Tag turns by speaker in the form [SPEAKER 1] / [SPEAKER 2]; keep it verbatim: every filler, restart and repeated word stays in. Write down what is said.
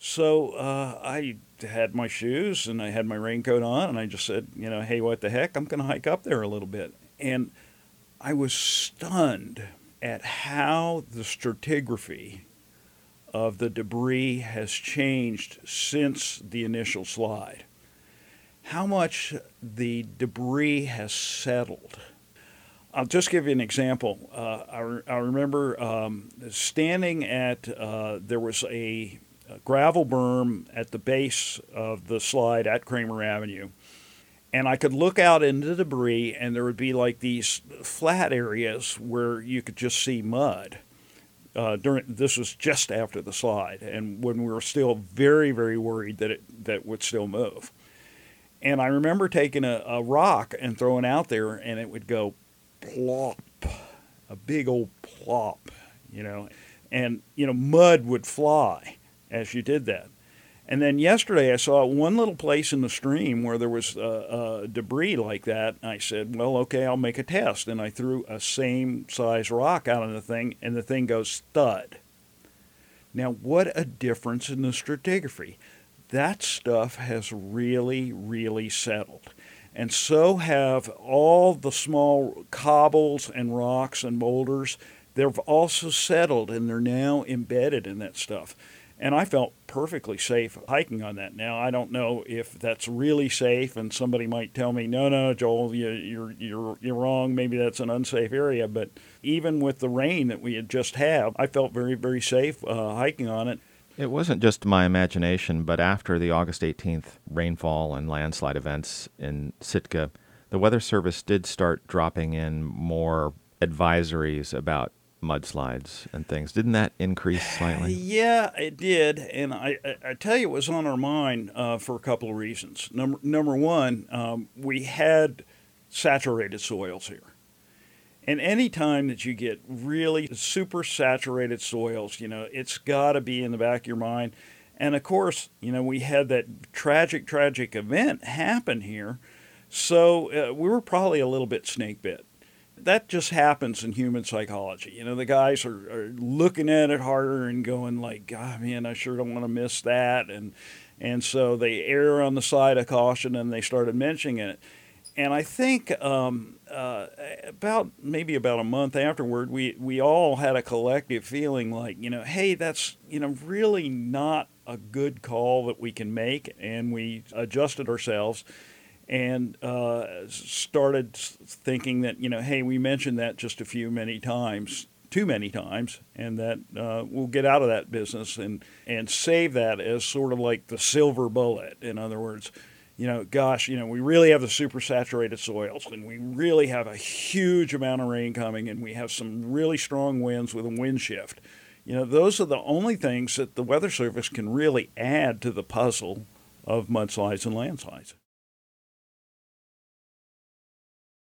[SPEAKER 1] So uh, I had my shoes and I had my raincoat on, and I just said, you know, hey, what the heck? I'm going to hike up there a little bit. And I was stunned at how the stratigraphy of the debris has changed since the initial slide. How much the debris has settled. I'll just give you an example. Uh, I, re- I remember um, standing at, uh, there was a, a gravel berm at the base of the slide at Kramer Avenue. And I could look out into the debris, and there would be like these flat areas where you could just see mud. Uh, during this was just after the slide, and when we were still very, very worried that it that would still move. And I remember taking a, a rock and throwing out there, and it would go plop, a big old plop, you know, and you know mud would fly as you did that. And then yesterday I saw one little place in the stream where there was uh, uh, debris like that. And I said, well, okay, I'll make a test. And I threw a same size rock out on the thing, and the thing goes thud. Now, what a difference in the stratigraphy. That stuff has really, really settled. And so have all the small cobbles and rocks and boulders. They've also settled, and they're now embedded in that stuff. And I felt perfectly safe hiking on that. Now, I don't know if that's really safe, and somebody might tell me, no, no, Joel, you, you're, you're, you're wrong. Maybe that's an unsafe area. But even with the rain that we had just had, I felt very, very safe uh, hiking on it.
[SPEAKER 2] It wasn't just my imagination, but after the August eighteenth rainfall and landslide events in Sitka, the Weather Service did start dropping in more advisories about mudslides and things. Didn't that increase slightly?
[SPEAKER 1] Yeah, it did. And I, I, I tell you, it was on our mind uh, for a couple of reasons. Number, number one, um, we had saturated soils here. And any time that you get really super saturated soils, you know, it's got to be in the back of your mind. And of course, you know, we had that tragic, tragic event happen here. So uh, we were probably a little bit snake bit. That just happens in human psychology. You know, the guys are, are looking at it harder and going like, God, man, I sure don't want to miss that. And and so they err on the side of caution, and they started mentioning it. And I think um, uh, about maybe about a month afterward, we, we all had a collective feeling like, you know, hey, that's, you know, really not a good call that we can make. And we adjusted ourselves and uh, started thinking that, you know, hey, we mentioned that just a few many times, too many times, and that uh, we'll get out of that business and, and save that as sort of like the silver bullet. In other words, you know, gosh, you know, we really have the super saturated soils, and we really have a huge amount of rain coming, and we have some really strong winds with a wind shift. You know, those are the only things that the Weather Service can really add to the puzzle of mudslides and landslides.